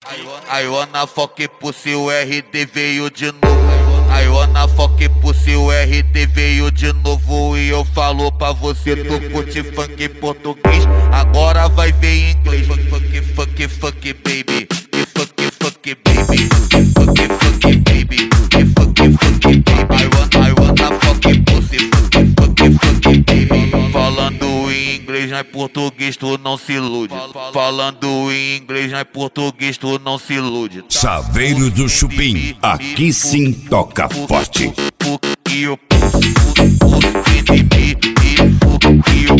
I wanna fuck pussy, o RD veio de novo. I wanna fuck pussy, o RD veio de novo. E eu falo pra você, tu curte funk português, agora vai ver em inglês. Fuck, fuck, fuck, baby. Fuck, fuck, baby. Fuck, fuck, baby. Fuck, fuck, baby. I wanna fuck pussy, fuck, fuck, baby. Falando em inglês, não é português, tu não se ilude. Falando em inglês, não é português, tu não se ilude. Saveiros do Chupim, aqui sim toca forte. E o de mim, e o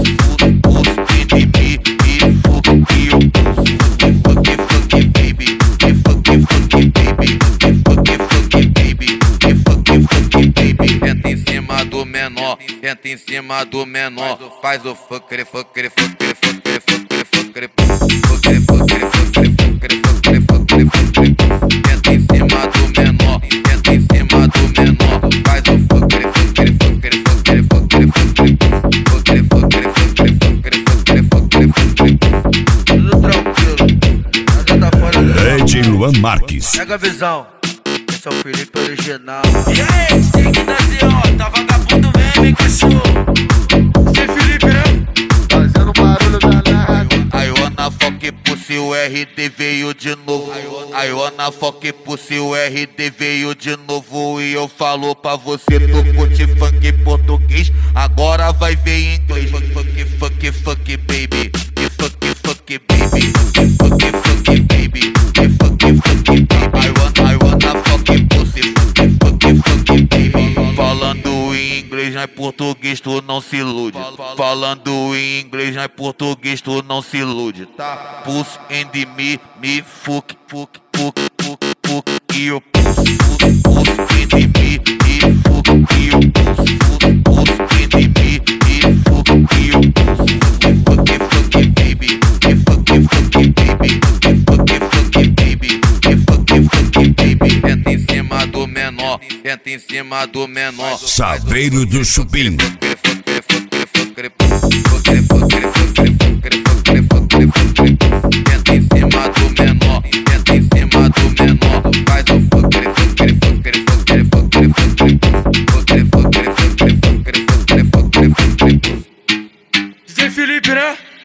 de mim, e o fuck, fuck, baby, fuck, fuck, baby, fuck, baby, fuck, baby. Entra em cima do menor, entra em cima do menor, faz o fucker, fucker, fucker, fucker, fucker, fucker, fucker, fucker, fucker, fucker, fucker, fucker. Entra em cima do menor, entra em cima do menor, faz o fucker, fucker, fucker, fucker, fucker, fucker, fucker, fucker, fucker, fucker, fucker, fucker. Tudo tranquilo, nada tá fora do DJ Luan Marques. Pega a visão, esse é o Felipe original. E aí, tem que nascer, ó, tá vagabundo mesmo, hein, cachorro? Esse Felipe, né? Fazendo barulho danado. I wanna fuck pussy, o RD veio de novo. I wanna fuck pussy, o RD veio de novo. E eu falo pra você, tu curte funk português, agora vai ver em inglês. Fuck, fuck, fuck, baby. Fuck, fuck, baby. Fuck, fuck, baby. Fuck, fuck, baby. I wanna fuck pussy, fuck, fuck, baby. Falando em inglês, não é português, tu não se ilude. Falando em inglês, não é português, tu não se ilude, tá? Puss and me, fuck, fuck, fuck, fuck, fuck. E o puss and me, fuck, e o puss and me, fuck, e o fuck, fuck, baby, fuck, fuck, baby, fuck, fuck, baby, fuck, fuck, baby. Entra em cima do menor, entra em cima do menor. Saveiros do Chupim. Fucker, fucker, fucker, fucker.